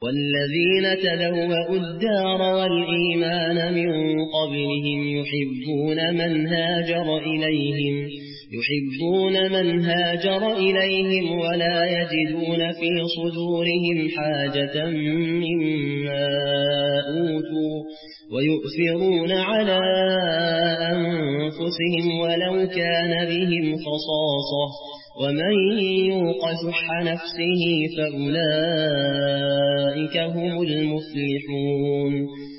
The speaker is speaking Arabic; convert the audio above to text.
والذين تبوأوا الدار والإيمان من قبلهم يحبون من هاجر إليهم ولا يجدون في صدورهم حاجة مما أوتوا ويؤثرون على أنفسهم ولو كان بهم خصاصة ومن يوق شح نفسه فأولئك هم المفلحون